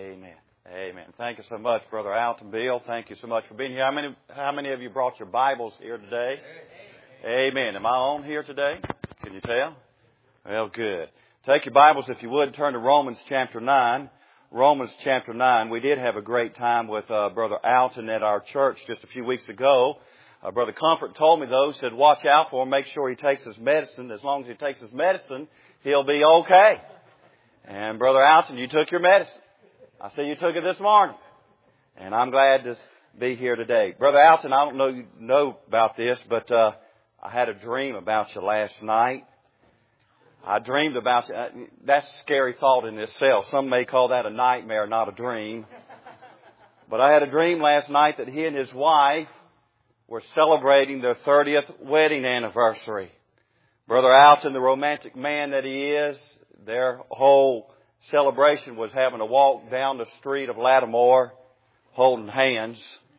Amen. Amen. Thank you so much, Brother Alton Bill. Thank you so much for being here. How many of you brought your Bibles here today? Amen. Am I on here today? Can you tell? Well, good. Take your Bibles, if you would, turn to Romans chapter 9. Romans chapter 9. We did have a great time with Brother Alton at our church just a few weeks ago. Brother Comfort told me, though, said, watch out for him, make sure he takes his medicine. As long as he takes his medicine, he'll be okay. And Brother Alton, you took your medicine. I see you took it this morning. And I'm glad to be here today. Brother Alton, I don't know you know about this, but I had a dream about you last night. I dreamed about you. That's a scary thought in itself. Some may call that a nightmare, not a dream. But I had a dream last night that he and his wife were celebrating their 30th wedding anniversary. Brother Alton, the romantic man that he is, their whole celebration was having to walk down the street of Lattimore holding hands.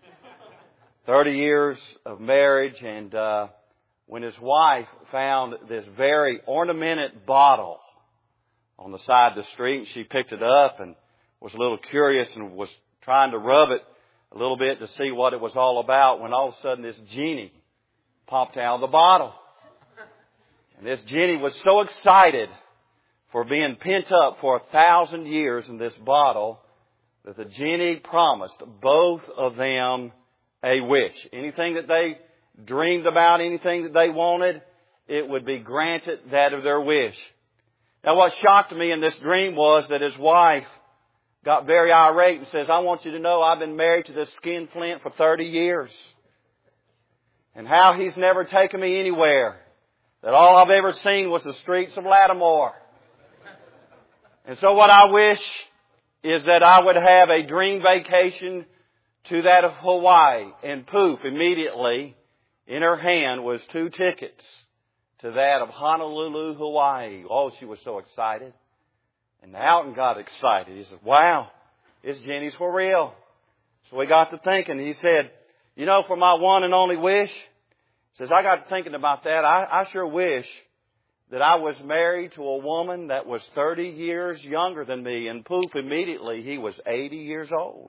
30 years of marriage, and when his wife found this very ornamented bottle on the side of the street, she picked it up and was a little curious and was trying to rub it a little bit to see what it was all about, when all of a sudden this genie popped out of the bottle. And this genie was so excited for being pent up for 1,000 years in this bottle that the genie promised both of them a wish. Anything that they dreamed about, anything that they wanted, it would be granted that of their wish. Now, what shocked me in this dream was that his wife got very irate and says, I want you to know I've been married to this skinflint for 30 years. And how he's never taken me anywhere. That all I've ever seen was the streets of Lattimore. And so what I wish is that I would have a dream vacation to that of Hawaii. And poof, immediately in her hand was 2 tickets to that of Honolulu, Hawaii. Oh, she was so excited. And Alton got excited. He said, wow, this genie's for real. So we got to thinking. He said, you know, for my one and only wish, he says, I got to thinking about that. I sure wish that I was married to a woman that was 30 years younger than me. And poof, immediately he was 80 years old.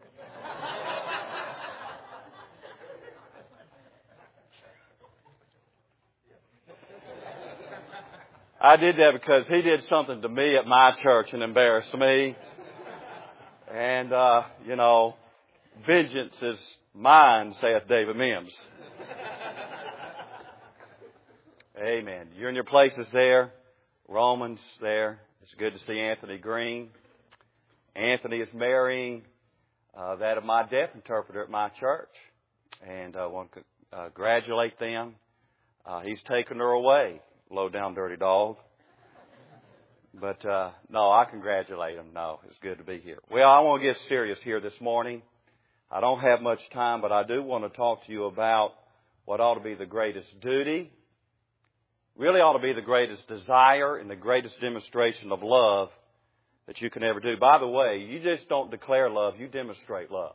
I did that because he did something to me at my church and embarrassed me. And, vengeance is mine, saith David Mims. Amen. You're in your places there. Romans there. It's good to see Anthony Green. Anthony is marrying that of my deaf interpreter at my church. And I want to congratulate them. He's taken her away. Low down dirty dog. But, no, I congratulate him. No, it's good to be here. Well, I want to get serious here this morning. I don't have much time, but I do want to talk to you about what ought to be the greatest duty, really ought to be the greatest desire and the greatest demonstration of love that you can ever do. By the way, you just don't declare love, you demonstrate love.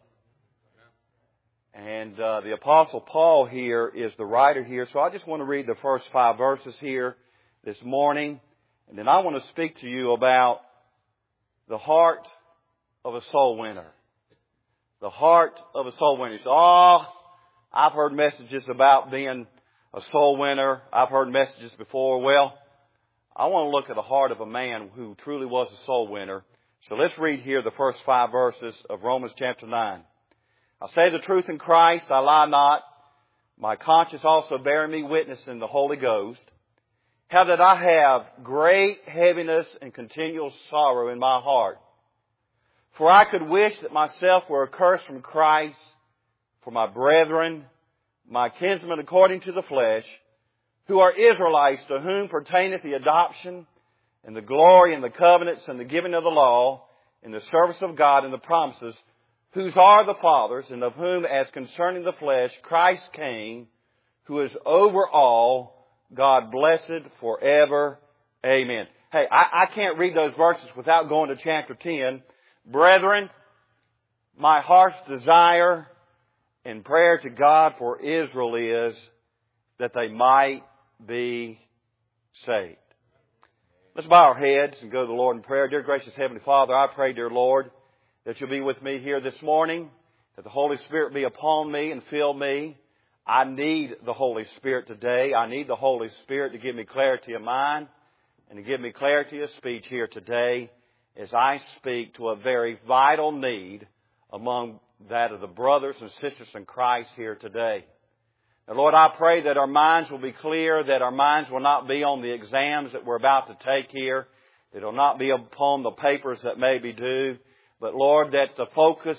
And the Apostle Paul here is the writer here. So I just want to read the first 5 verses here this morning. And then I want to speak to you about the heart of a soul winner. The heart of a soul winner. You say, I've heard messages about being a soul winner. I've heard messages before. Well, I want to look at the heart of a man who truly was a soul winner. So let's read here the first 5 verses of Romans chapter 9. I say the truth in Christ, I lie not. My conscience also bearing me witness in the Holy Ghost. How that I have great heaviness and continual sorrow in my heart. For I could wish that myself were accursed from Christ for my brethren, my kinsmen according to the flesh, who are Israelites, to whom pertaineth the adoption and the glory and the covenants and the giving of the law and the service of God and the promises, whose are the fathers, and of whom, as concerning the flesh, Christ came, who is over all, God blessed forever. Amen. Hey, I can't read those verses without going to chapter 10. Brethren, my heart's desire and prayer to God for Israel is that they might be saved. Let's bow our heads and go to the Lord in prayer. Dear gracious Heavenly Father, I pray, dear Lord, that you'll be with me here this morning, that the Holy Spirit be upon me and fill me. I need the Holy Spirit today. I need the Holy Spirit to give me clarity of mind and to give me clarity of speech here today as I speak to a very vital need among that of the brothers and sisters in Christ here today. Now, Lord, I pray that our minds will be clear, that our minds will not be on the exams that we're about to take here, that it will not be upon the papers that may be due, but, Lord, that the focus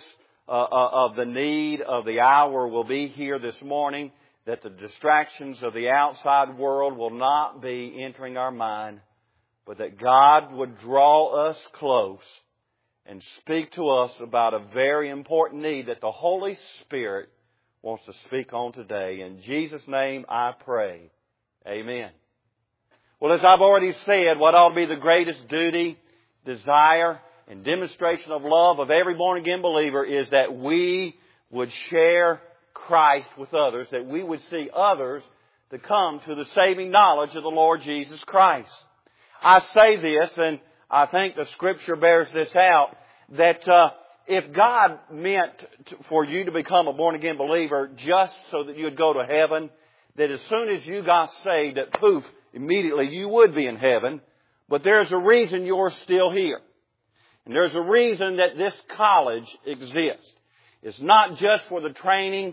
of the need of the hour will be here this morning, that the distractions of the outside world will not be entering our mind, but that God would draw us close and speak to us about a very important need that the Holy Spirit wants to speak on today. In Jesus' name I pray. Amen. Well, as I've already said, what ought to be the greatest duty, desire, and demonstration of love of every born-again believer is that we would share Christ with others, that we would see others to come to the saving knowledge of the Lord Jesus Christ. I say this, and I think the Scripture bears this out, that if God meant for you to become a born-again believer just so that you'd go to heaven, that as soon as you got saved, that poof, immediately you would be in heaven. But there's a reason you're still here. And there's a reason that this college exists. It's not just for the training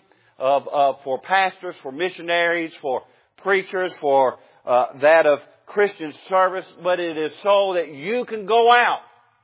for pastors, for missionaries, for preachers, for that of Christian service, but it is so that you can go out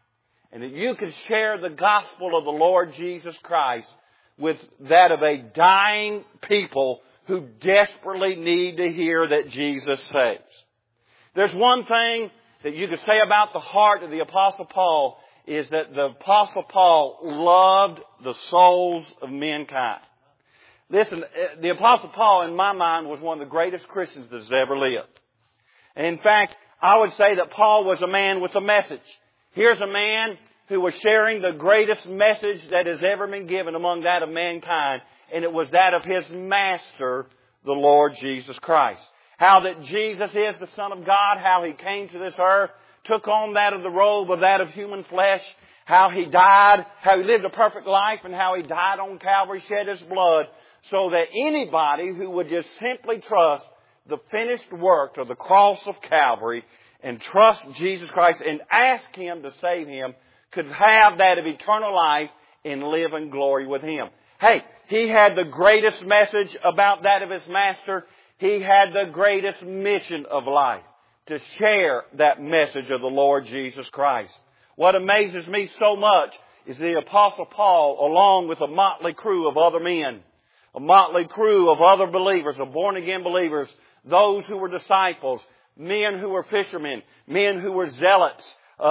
and that you can share the gospel of the Lord Jesus Christ with that of a dying people who desperately need to hear that Jesus saves. There's one thing that you could say about the heart of the Apostle Paul, is that the Apostle Paul loved the souls of mankind. Listen, the Apostle Paul, in my mind, was one of the greatest Christians that's ever lived. And in fact, I would say that Paul was a man with a message. Here's a man who was sharing the greatest message that has ever been given among that of mankind, and it was that of his Master, the Lord Jesus Christ. How that Jesus is the Son of God, how He came to this earth, took on that of the robe of that of human flesh, how He died, how He lived a perfect life, and how He died on Calvary, shed His blood, so that anybody who would just simply trust the finished work of the cross of Calvary and trust Jesus Christ and ask Him to save him could have that of eternal life and live in glory with Him. Hey, He had the greatest message about that of His Master. He had the greatest mission of life, to share that message of the Lord Jesus Christ. What amazes me so much is the Apostle Paul, along with a motley crew of other men, a motley crew of other believers, of born-again believers, those who were disciples, men who were fishermen, men who were zealots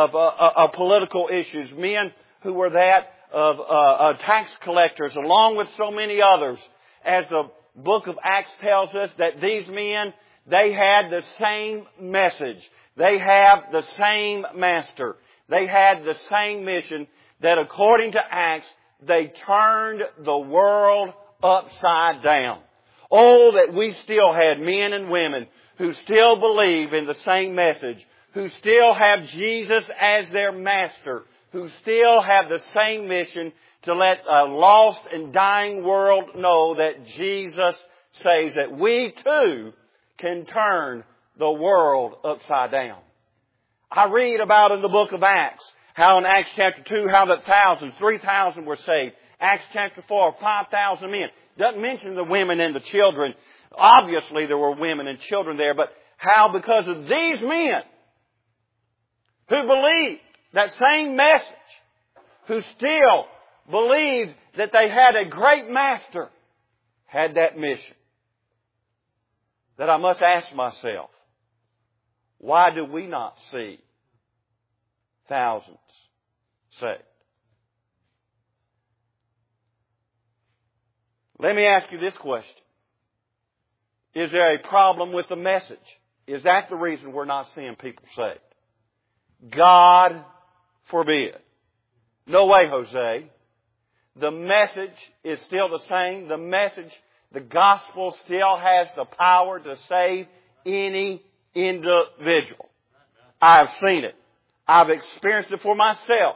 of political issues, men who were that of tax collectors, along with so many others. As the book of Acts tells us, that these men, they had the same message. They have the same Master. They had the same mission, that according to Acts, they turned the world upside down. Oh, that we still had men and women who still believe in the same message, who still have Jesus as their Master, who still have the same mission to let a lost and dying world know that Jesus saves, that we too can turn the world upside down. I read about in the book of Acts, how in Acts chapter 2, how that 3,000 were saved. Acts chapter 4, 5,000 men. Doesn't mention the women and the children. Obviously there were women and children there, but how because of these men who believed that same message, who still believed that they had a great Master, had that mission. That I must ask myself, why do we not see thousands saved? Let me ask you this question. Is there a problem with the message? Is that the reason we're not seeing people saved? God forbid. No way, Jose. The message is still the same. The message, the gospel still has the power to save any individual. I've seen it. I've experienced it for myself.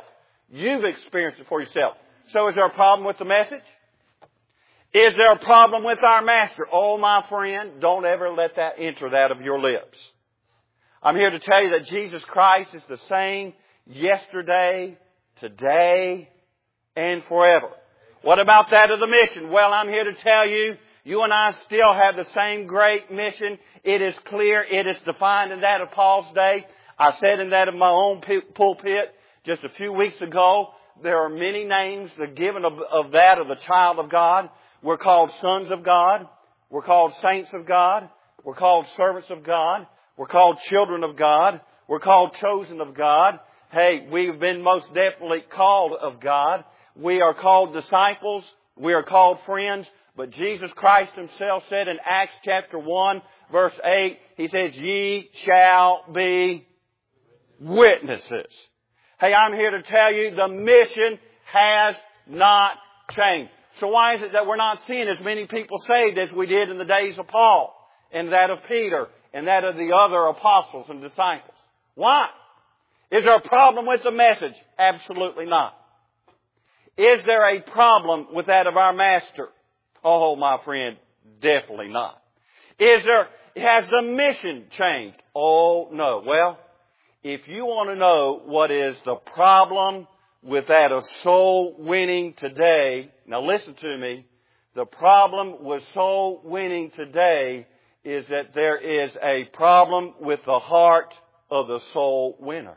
You've experienced it for yourself. So is there a problem with the message? Is there a problem with our Master? Oh, my friend, don't ever let that enter out of your lips. I'm here to tell you that Jesus Christ is the same yesterday, today, and forever. What about that of the mission? Well, I'm here to tell you, you and I still have the same great mission. It is clear. It is defined in that of Paul's day. I said in that of my own pulpit just a few weeks ago, there are many names given of that of the child of God. We're called sons of God. We're called saints of God. We're called servants of God. We're called children of God. We're called chosen of God. Hey, we've been most definitely called of God. We are called disciples. We are called friends. But Jesus Christ Himself said in Acts chapter 1, verse 8, He says, ye shall be witnesses. Hey, I'm here to tell you the mission has not changed. So why is it that we're not seeing as many people saved as we did in the days of Paul and that of Peter and that of the other apostles and disciples? Why? Is there a problem with the message? Absolutely not. Is there a problem with that of our Master? Oh, my friend, definitely not. Has the mission changed? Oh, no. Well, if you want to know what is the problem with that of soul winning today, now listen to me. The problem with soul winning today is that there is a problem with the heart of the soul winner.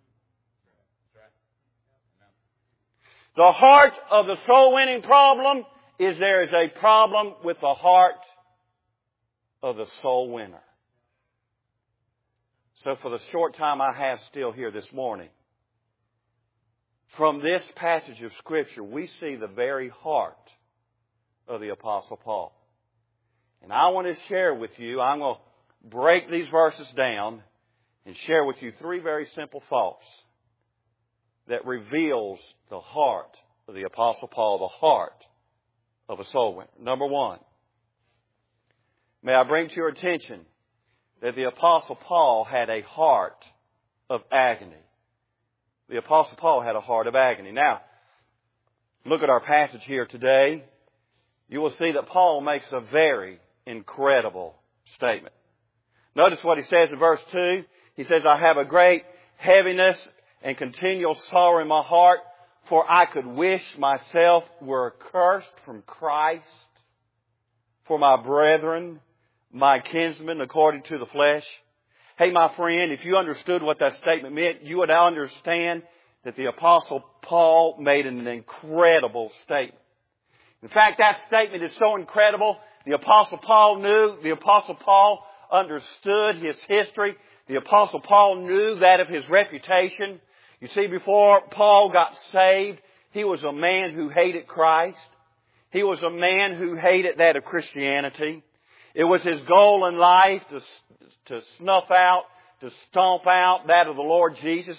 The heart of the soul winning problem is there is a problem with the heart of the soul winner. So for the short time I have still here this morning, from this passage of Scripture, we see the very heart of the Apostle Paul. And I want to share with you, I'm going to break these verses down and share with you three very simple thoughts that reveals the heart of the Apostle Paul, the heart of a soul winner. Number one, may I bring to your attention that the Apostle Paul had a heart of agony. The Apostle Paul had a heart of agony. Now, look at our passage here today. You will see that Paul makes a very incredible statement. Notice what he says in verse 2. He says, I have a great heaviness and continual sorrow in my heart, for I could wish myself were accursed from Christ for my brethren, my kinsmen according to the flesh. Hey, my friend, if you understood what that statement meant, you would understand that the Apostle Paul made an incredible statement. In fact, that statement is so incredible, the Apostle Paul knew, the Apostle Paul understood his history. The Apostle Paul knew that of his reputation. You see, before Paul got saved, he was a man who hated Christ. He was a man who hated that of Christianity. It was his goal in life to snuff out, to stomp out that of the Lord Jesus,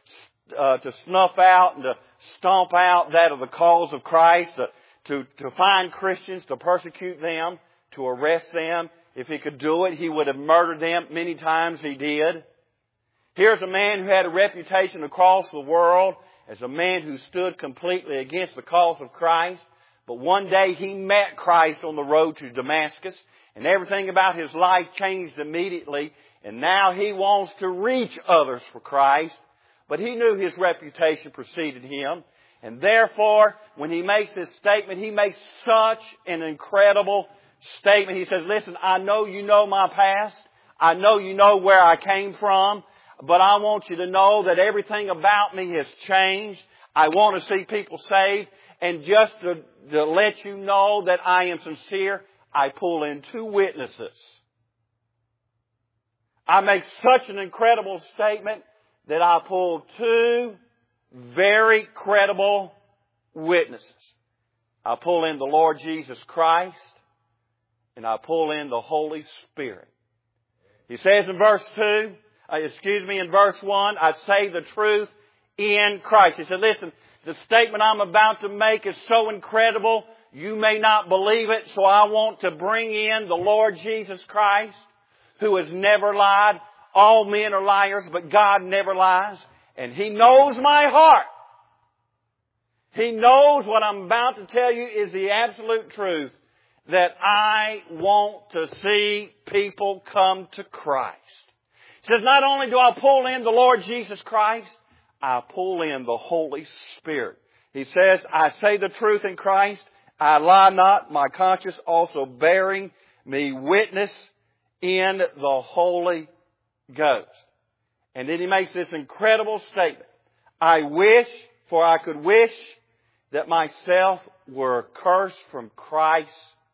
to snuff out and to stomp out that of the cause of Christ, to find Christians, to persecute them, to arrest them. If he could do it, he would have murdered them. Many times he did. Here's a man who had a reputation across the world as a man who stood completely against the cause of Christ. But one day he met Christ on the road to Damascus, and everything about his life changed immediately. And now he wants to reach others for Christ. But he knew his reputation preceded him. And therefore, when he makes this statement, he makes such an incredible statement. He says, listen, I know you know my past. I know you know where I came from. But I want you to know that everything about me has changed. I want to see people saved. And just to let you know that I am sincere, I pull in two witnesses. I make such an incredible statement that I pull two very credible witnesses. I pull in the Lord Jesus Christ and I pull in the Holy Spirit. He says in verse 1, I say the truth in Christ. He said, listen, the statement I'm about to make is so incredible, you may not believe it, so I want to bring in the Lord Jesus Christ, who has never lied. All men are liars, but God never lies. And He knows my heart. He knows what I'm about to tell you is the absolute truth, that I want to see people come to Christ. He says, not only do I pull in the Lord Jesus Christ, I pull in the Holy Spirit. He says, I say the truth in Christ, I lie not, my conscience also bearing me witness in the Holy Ghost. And then he makes this incredible statement. I wish, for I could wish, that myself were cursed from Christ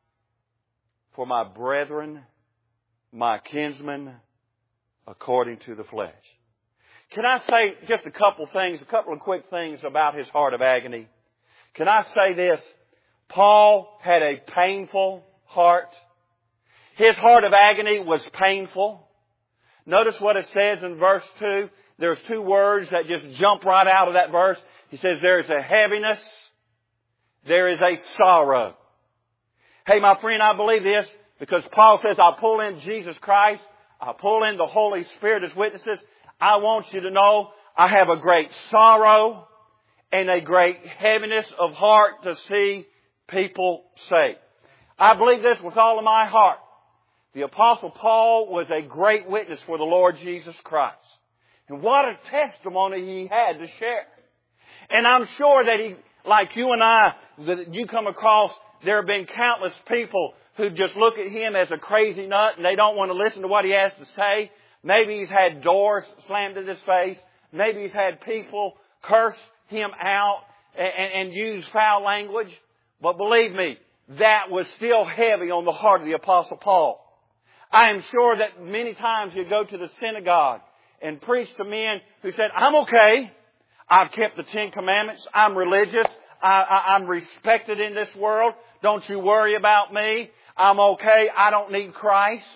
for my brethren, my kinsmen, according to the flesh. Can I say just a couple of quick things about his heart of agony? Can I say this? Paul had a painful heart. His heart of agony was painful. Notice what it says in verse 2. There's two words that just jump right out of that verse. He says there is a heaviness, there is a sorrow. Hey, my friend, I believe this because Paul says, I pull in Jesus Christ, I pull in the Holy Spirit as witnesses. I want you to know I have a great sorrow and a great heaviness of heart to see people saved. I believe this with all of my heart. The Apostle Paul was a great witness for the Lord Jesus Christ. And what a testimony he had to share. And I'm sure that he, like you and I, that you come across, there have been countless people who just look at him as a crazy nut and they don't want to listen to what he has to say. Maybe he's had doors slammed in his face. Maybe he's had people curse him out and use foul language. But believe me, that was still heavy on the heart of the Apostle Paul. I am sure that many times he'd go to the synagogue and preach to men who said, I'm okay. I've kept the 10 Commandments. I'm religious. I'm respected in this world. Don't you worry about me. I'm okay. I don't need Christ.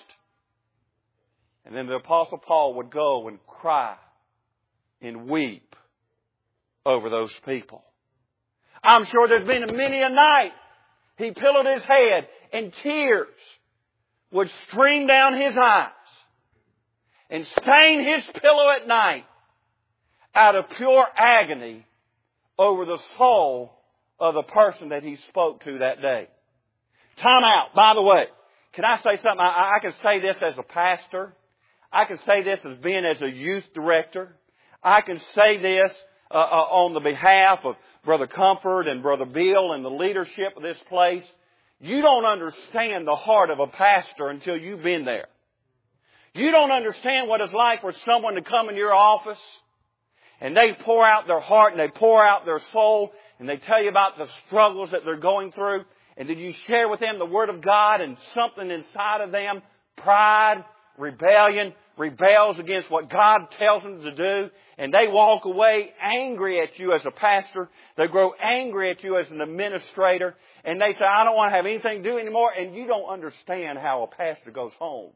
And then the Apostle Paul would go and cry and weep over those people. I'm sure there's been many a night he pillowed his head and tears would stream down his eyes and stain his pillow at night out of pure agony over the soul of the person that he spoke to that day. Time out. By the way, can I say something? I can say this as a pastor. I can say this as being as a youth director. I can say this on the behalf of Brother Comfort and Brother Bill and the leadership of this place. You don't understand the heart of a pastor until you've been there. You don't understand what it's like for someone to come in your office and they pour out their heart and they pour out their soul and they tell you about the struggles that they're going through. And then you share with them the Word of God and something inside of them, pride, rebellion, rebels against what God tells them to do. And they walk away angry at you as a pastor. They grow angry at you as an administrator. And they say, I don't want to have anything to do anymore. And you don't understand how a pastor goes home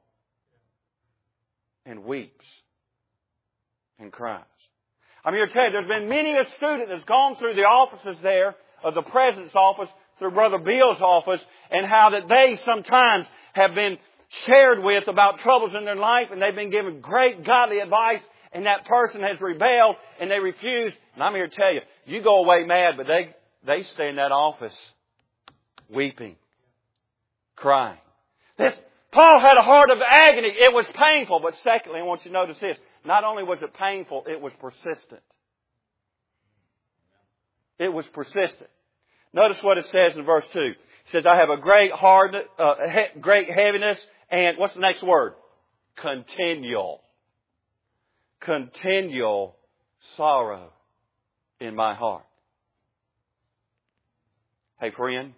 and weeps and cries. I'm here to tell you, there's been many a student that's gone through the offices there of the President's office, through Brother Bill's office, and how that they sometimes have been shared with about troubles in their life, and they've been given great godly advice, and that person has rebelled, and they refuse. And I'm here to tell you, you go away mad, but they stay in that office weeping, crying. Paul had a heart of agony. It was painful. But secondly, I want you to notice this. Not only was it painful, it was persistent. It was persistent. Notice what it says in verse 2. It says, I have a great heaviness, and what's the next word? Continual. Continual sorrow in my heart. Hey friend,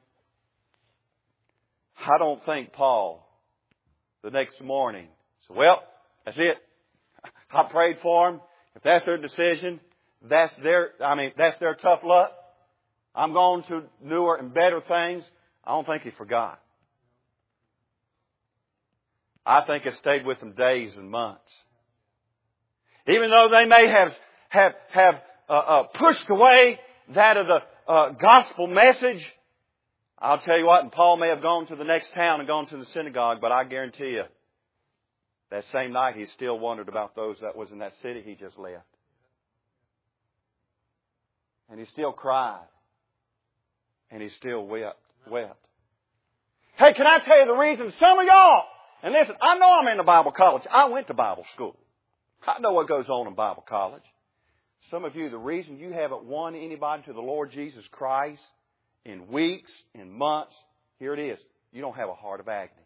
I don't think Paul the next morning said, well, that's it. I prayed for them. If that's their decision, that's their tough luck. I'm going to newer and better things. I don't think he forgot. I think it stayed with them days and months. Even though they may have pushed away that of the gospel message, I'll tell you what, and Paul may have gone to the next town and gone to the synagogue, but I guarantee you, that same night he still wondered about those that was in that city he just left. And he still cried. And he still wept. Hey, can I tell you the reason some of y'all, and listen, I know I'm in the Bible college. I went to Bible school. I know what goes on in Bible college. Some of you, the reason you haven't won anybody to the Lord Jesus Christ in weeks, in months, here it is. You don't have a heart of agony.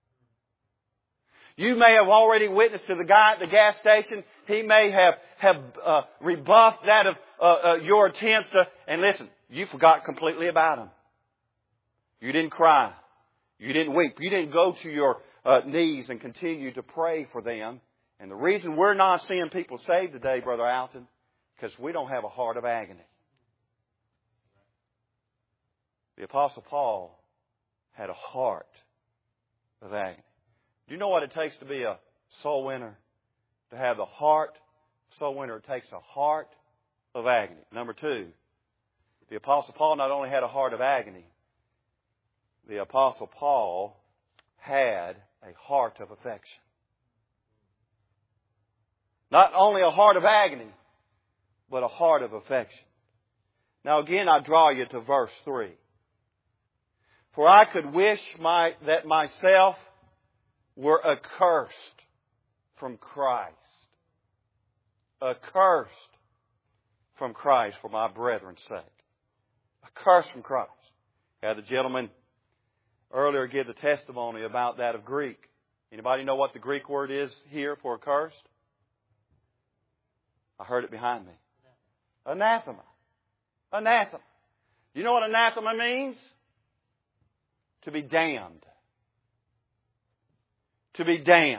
You may have already witnessed to the guy at the gas station. He may have rebuffed that of your attempts to, and listen, you forgot completely about him. You didn't cry. You didn't weep. You didn't go to your knees and continue to pray for them. And the reason we're not seeing people saved today, Brother Alton, because we don't have a heart of agony. The Apostle Paul had a heart of agony. Do you know what it takes to be a soul winner? To have the heart of soul winner, it takes a heart of agony. Number two, the Apostle Paul not only had a heart of agony, the Apostle Paul had a heart of affection. Not only a heart of agony, but a heart of affection. Now again, I draw you to verse 3. For I could wish that myself were accursed from Christ. Accursed from Christ for my brethren's sake. Accursed from Christ. I had the gentleman earlier give the testimony about that of Greek. Anybody know what the Greek word is here for accursed? I heard it behind me. Anathema. Anathema. Do you know what anathema means? To be damned. To be damned.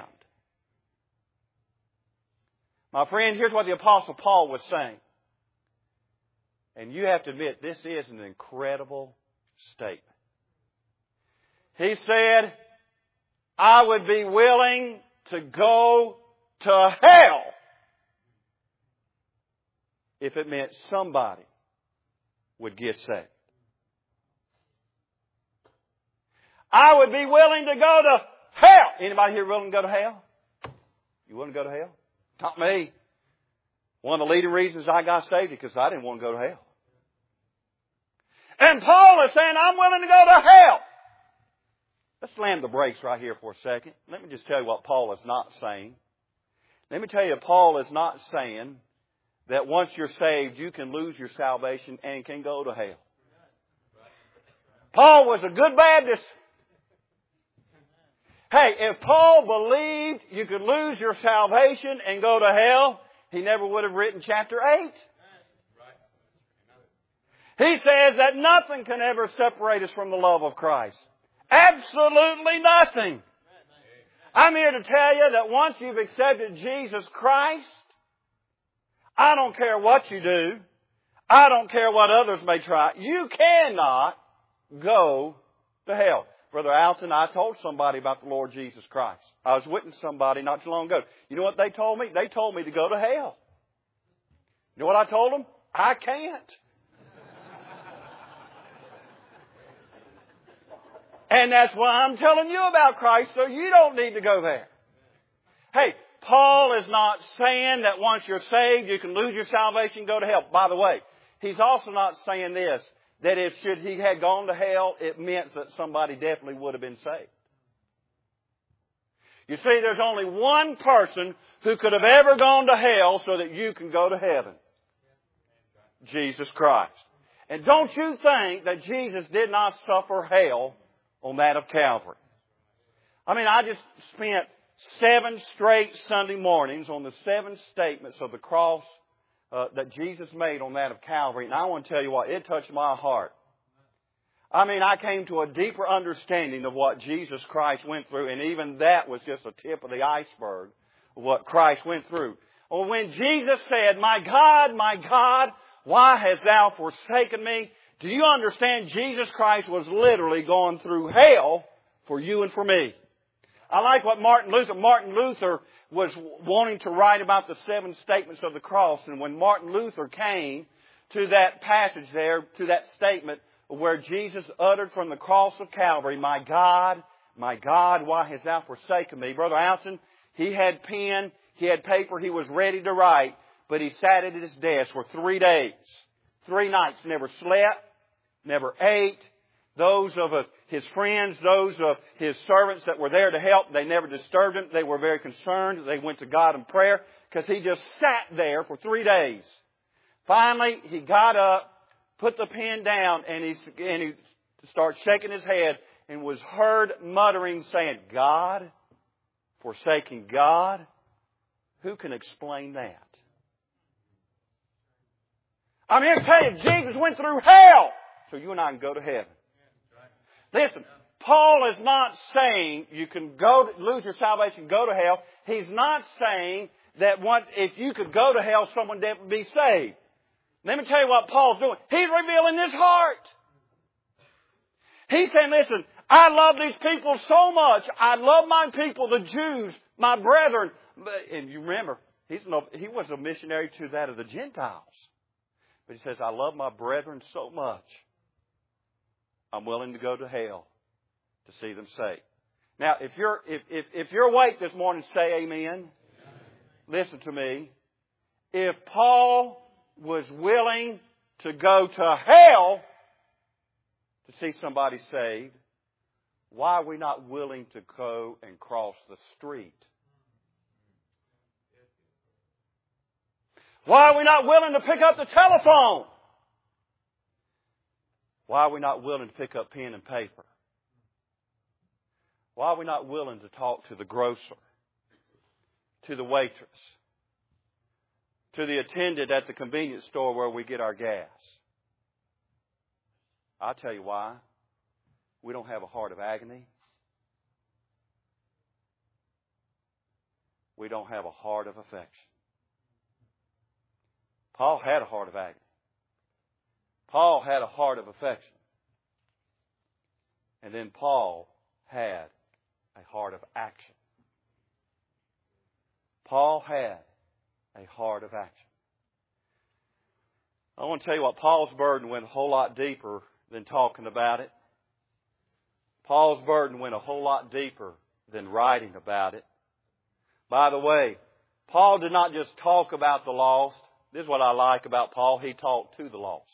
My friend, here's what the Apostle Paul was saying. And you have to admit, this is an incredible statement. He said, I would be willing to go to hell if it meant somebody would get saved. I would be willing to go to hell. Anybody here willing to go to hell? You willing to go to hell? Not me. One of the leading reasons I got saved is because I didn't want to go to hell. And Paul is saying, I'm willing to go to hell. Let's slam the brakes right here for a second. Let me just tell you what Paul is not saying. Let me tell you, Paul is not saying that once you're saved, you can lose your salvation and can go to hell. Paul was a good Baptist. Hey, if Paul believed you could lose your salvation and go to hell, he never would have written chapter 8. He says that nothing can ever separate us from the love of Christ. Absolutely nothing. I'm here to tell you that once you've accepted Jesus Christ, I don't care what you do. I don't care what others may try. You cannot go to hell. Brother Alton, I told somebody about the Lord Jesus Christ. I was witnessing somebody not too long ago. You know what they told me? They told me to go to hell. You know what I told them? I can't. And that's why I'm telling you about Christ, so you don't need to go there. Hey, Paul is not saying that once you're saved, you can lose your salvation and go to hell. By the way, he's also not saying this, that if should he had gone to hell, it meant that somebody definitely would have been saved. You see, there's only one person who could have ever gone to hell so that you can go to heaven. Jesus Christ. And don't you think that Jesus did not suffer hell on that of Calvary? I mean, I just spent 7 straight Sunday mornings on the 7 statements of the cross that Jesus made on that of Calvary. And I want to tell you what, it touched my heart. I mean, I came to a deeper understanding of what Jesus Christ went through. And even that was just a tip of the iceberg of what Christ went through. Or when Jesus said, my God, why hast thou forsaken me? Do you understand Jesus Christ was literally going through hell for you and for me? I like what Martin Luther was wanting to write about the 7 statements of the cross. And when Martin Luther came to that passage there, to that statement where Jesus uttered from the cross of Calvary, my God, why hast thou forsaken me? Brother Alton, he had pen, he had paper, he was ready to write, but he sat at his desk for 3 days, 3 nights, never slept, never ate. Those of his friends, those of his servants that were there to help, they never disturbed him. They were very concerned. They went to God in prayer because he just sat there for 3 days. Finally, he got up, put the pen down, and he started shaking his head and was heard muttering, saying, God, forsaking God, who can explain that? I'm here to tell you, Jesus went through hell so you and I can go to heaven. Listen, Paul is not saying you can lose your salvation, go to hell. He's not saying that if you could go to hell, someone would be saved. Let me tell you what Paul's doing. He's revealing his heart. He's saying, listen, I love these people so much. I love my people, the Jews, my brethren. And you remember, he was a missionary to that of the Gentiles. But he says, I love my brethren so much, I'm willing to go to hell to see them saved. Now, if you're awake this morning, say amen. Listen to me. If Paul was willing to go to hell to see somebody saved, why are we not willing to go and cross the street? Why are we not willing to pick up the telephone? Why are we not willing to pick up pen and paper? Why are we not willing to talk to the grocer, to the waitress, to the attendant at the convenience store where we get our gas? I'll tell you why. We don't have a heart of agony. We don't have a heart of affection. Paul had a heart of agony. Paul had a heart of affection. And then Paul had a heart of action. Paul had a heart of action. I want to tell you what, Paul's burden went a whole lot deeper than talking about it. Paul's burden went a whole lot deeper than writing about it. By the way, Paul did not just talk about the lost. This is what I like about Paul. He talked to the lost.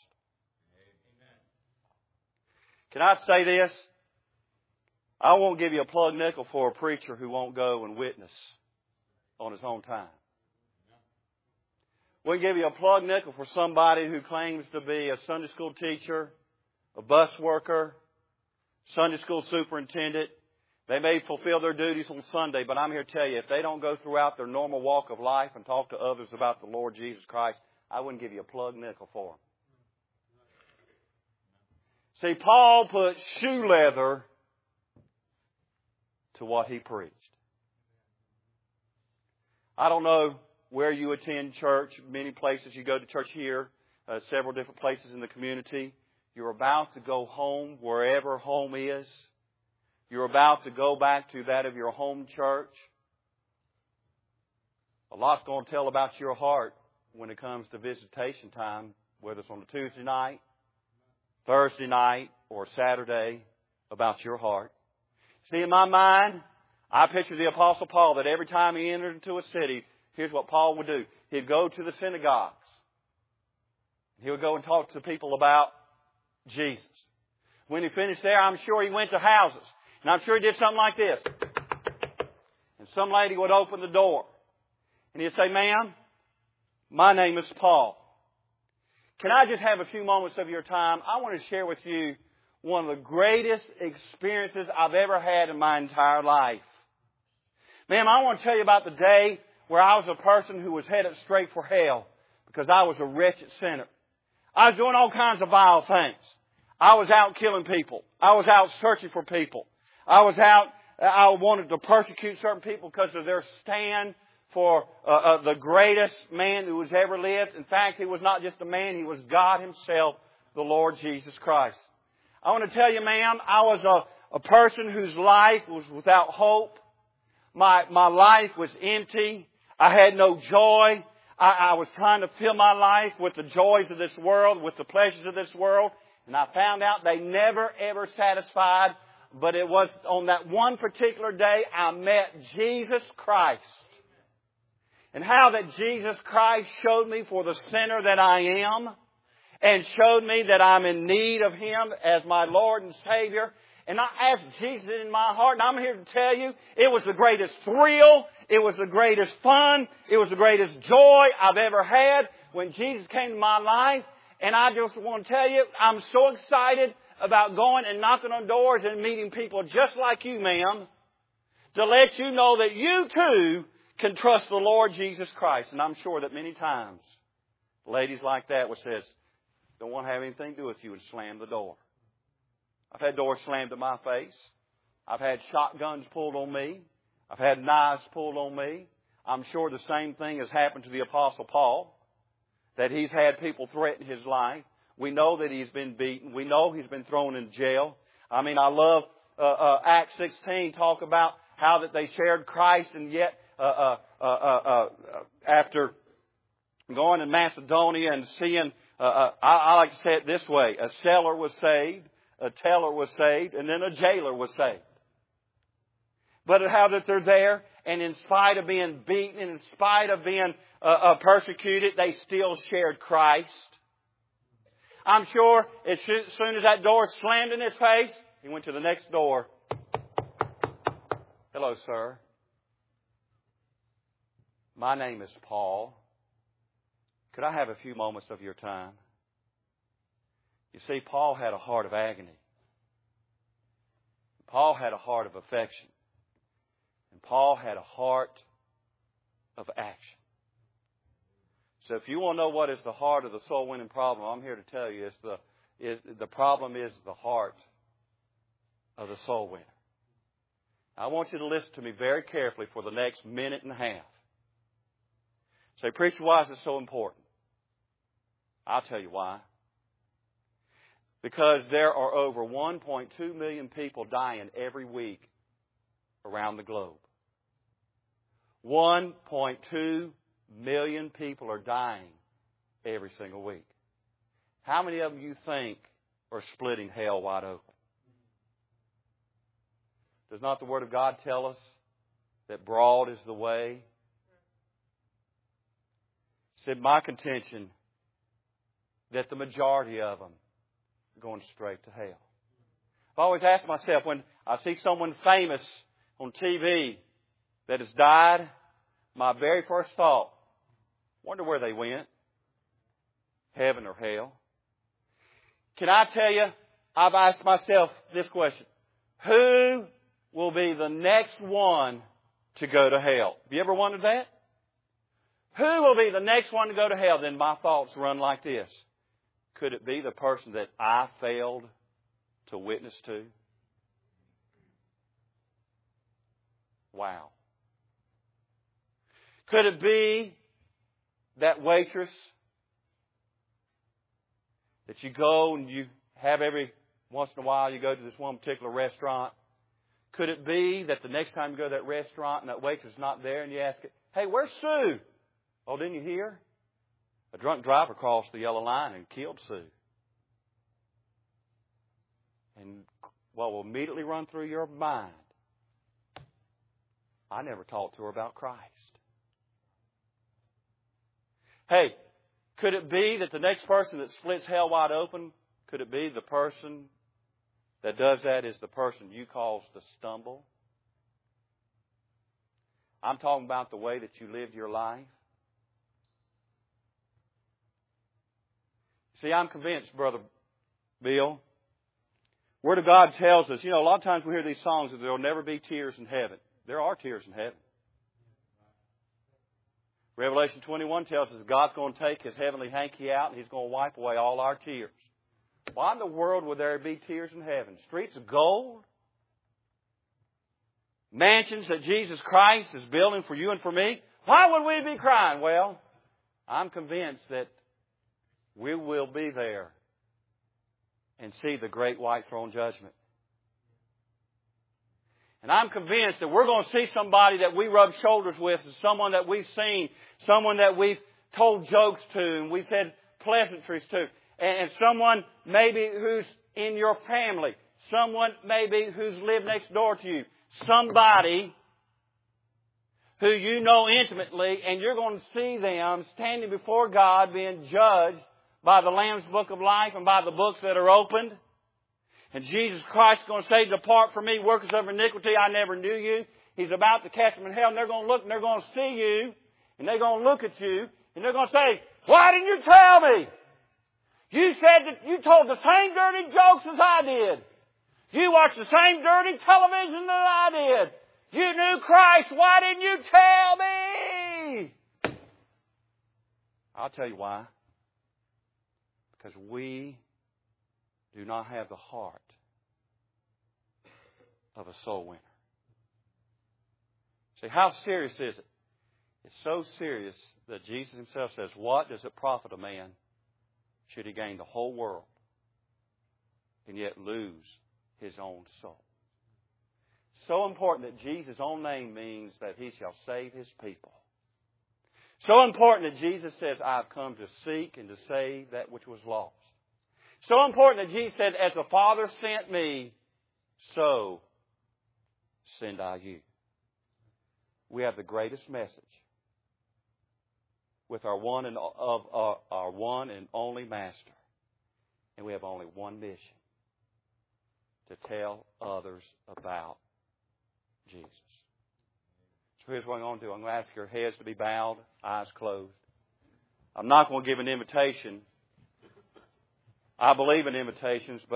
Can I say this? I won't give you a plug nickel for a preacher who won't go and witness on his own time. We'll give you a plug nickel for somebody who claims to be a Sunday school teacher, a bus worker, Sunday school superintendent. They may fulfill their duties on Sunday, but I'm here to tell you, if they don't go throughout their normal walk of life and talk to others about the Lord Jesus Christ, I wouldn't give you a plug nickel for them. See, Paul put shoe leather to what he preached. I don't know where you attend church, many places you go to church here, several different places in the community. You're about to go home, wherever home is. You're about to go back to that of your home church. A lot's going to tell about your heart when it comes to visitation time, whether it's on a Tuesday night, Thursday night, or Saturday, about your heart. See, in my mind, I picture the Apostle Paul that every time he entered into a city, here's what Paul would do. He'd go to the synagogues. He would go and talk to people about Jesus. When he finished there, I'm sure he went to houses. And I'm sure he did something like this. And some lady would open the door. And he'd say, ma'am, my name is Paul. Can I just have a few moments of your time? I want to share with you one of the greatest experiences I've ever had in my entire life. Ma'am, I want to tell you about the day where I was a person who was headed straight for hell because I was a wretched sinner. I was doing all kinds of vile things. I was out killing people. I was out searching for people. I wanted to persecute certain people because of their stand for the greatest man who has ever lived. In fact, he was not just a man, he was God Himself, the Lord Jesus Christ. I want to tell you, ma'am, I was a person whose life was without hope. My life was empty. I had no joy. I was trying to fill my life with the joys of this world, with the pleasures of this world. And I found out they never, ever satisfied. But it was on that one particular day I met Jesus Christ. And how that Jesus Christ showed me for the sinner that I am. and showed me that I'm in need of Him as my Lord and Savior. And I asked Jesus in my heart, and I'm here to tell you, it was the greatest thrill, it was the greatest fun, it was the greatest joy I've ever had when Jesus came to my life. And I just want to tell you, I'm so excited about going and knocking on doors and meeting people just like you, ma'am, to let you know that you too can trust the Lord Jesus Christ. And I'm sure that many times, ladies like that would say, don't want to have anything to do with you, and slam the door. I've had doors slammed in my face. I've had shotguns pulled on me. I've had knives pulled on me. I'm sure the same thing has happened to the Apostle Paul, that he's had people threaten his life. We know that he's been beaten. We know he's been thrown in jail. I mean, I love Acts 16, talk about how that they shared Christ, and yet after going to Macedonia and seeing, I like to say it this way, a seller was saved, a teller was saved, and then a jailer was saved. But how that they're there, and in spite of being beaten, and in spite of being persecuted, they still shared Christ. I'm sure as soon as that door slammed in his face, he went to the next door. Hello, sir. My name is Paul. Could I have a few moments of your time? You see, Paul had a heart of agony. Paul had a heart of affection. And Paul had a heart of action. So if you want to know what is the heart of the soul winning problem, I'm here to tell you the problem is the heart of the soul winner. I want you to listen to me very carefully for the next minute and a half. Say, preacher, why is it so important? I'll tell you why. Because there are over 1.2 million people dying every week around the globe. 1.2 million people are dying every single week. How many of them you think are splitting hell wide open? Does not the Word of God tell us that broad is the way? It's my contention that the majority of them are going straight to hell. I always ask myself, when I see someone famous on TV that has died, my very first thought, wonder where they went. Heaven or hell? Can I tell you, I've asked myself this question. Who will be the next one to go to hell? Have you ever wondered that? Who will be the next one to go to hell? Then my thoughts run like this. Could it be the person that I failed to witness to? Wow. Could it be that waitress that you go and you have every once in a while, you go to this one particular restaurant? Could it be that the next time you go to that restaurant and that waitress is not there and you ask it, hey, where's Sue? Oh, didn't you hear? A drunk driver crossed the yellow line and killed Sue. And what will immediately run through your mind? I never talked to her about Christ. Hey, could it be that the next person that splits hell wide open, could it be the person that does that is the person you cause to stumble? I'm talking about the way that you lived your life. See, I'm convinced, Brother Bill, Word of God tells us, a lot of times we hear these songs that there will never be tears in heaven. There are tears in heaven. Revelation 21 tells us God's going to take His heavenly hanky out and He's going to wipe away all our tears. Why in the world would there be tears in heaven? Streets of gold? Mansions that Jesus Christ is building for you and for me? Why would we be crying? Well, I'm convinced that we will be there and see the great white throne judgment. And I'm convinced that we're going to see somebody that we rub shoulders with, someone that we've seen, someone that we've told jokes to and we've said pleasantries to, and someone maybe who's in your family, someone maybe who's lived next door to you, somebody who you know intimately, and you're going to see them standing before God being judged by the Lamb's Book of Life and by the books that are opened. And Jesus Christ is going to say, depart from me, workers of iniquity, I never knew you. He's about to cast them in hell, and they're going to look and they're going to see you, and they're going to look at you, and they're going to say, why didn't you tell me? You said that you told the same dirty jokes as I did. You watched the same dirty television that I did. You knew Christ. Why didn't you tell me? I'll tell you why. Because we do not have the heart of a soul winner. See, how serious is it? It's so serious that Jesus Himself says, what does it profit a man should he gain the whole world and yet lose his own soul? So important that Jesus' own name means that He shall save His people. So important that Jesus says, I've come to seek and to save that which was lost. So important that Jesus said, as the Father sent me, so send I you. We have the greatest message with our one and only Master. And we have only one mission: to tell others about Jesus. So here's what I'm going to do. I'm going to ask your heads to be bowed, eyes closed. I'm not going to give an invitation. I believe in invitations, but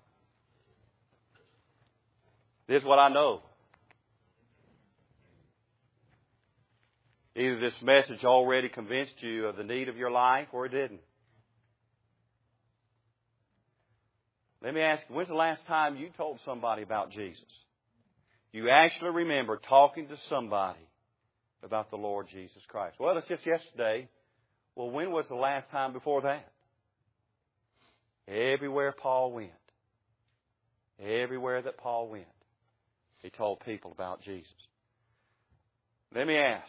this is what I know. Either this message already convinced you of the need of your life or it didn't. Let me ask you, when's the last time you told somebody about Jesus? You actually remember talking to somebody about the Lord Jesus Christ. Well, it's just yesterday. Well, when was the last time before that? Everywhere Paul went, everywhere that Paul went, he told people about Jesus. Let me ask,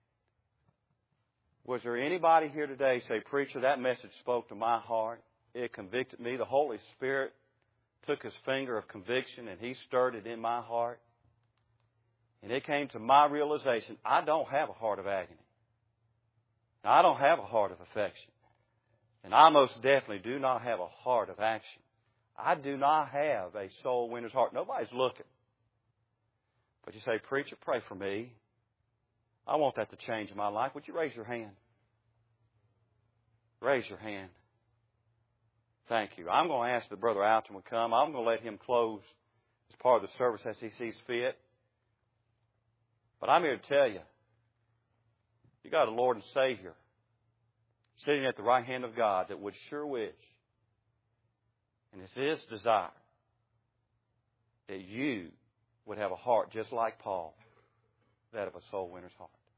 was there anybody here today say, preacher, that message spoke to my heart. It convicted me. The Holy Spirit took His finger of conviction and He stirred it in my heart. And it came to my realization, I don't have a heart of agony. I don't have a heart of affection. And I most definitely do not have a heart of action. I do not have a soul winner's heart. Nobody's looking. But you say, preacher, pray for me. I want that to change in my life. Would you raise your hand? Raise your hand. Thank you. I'm going to ask that Brother Alton would come. I'm going to let him close as part of the service as he sees fit. But I'm here to tell you, you got a Lord and Savior sitting at the right hand of God that would sure wish, and it's His desire, that you would have a heart just like Paul, that of a soul winner's heart.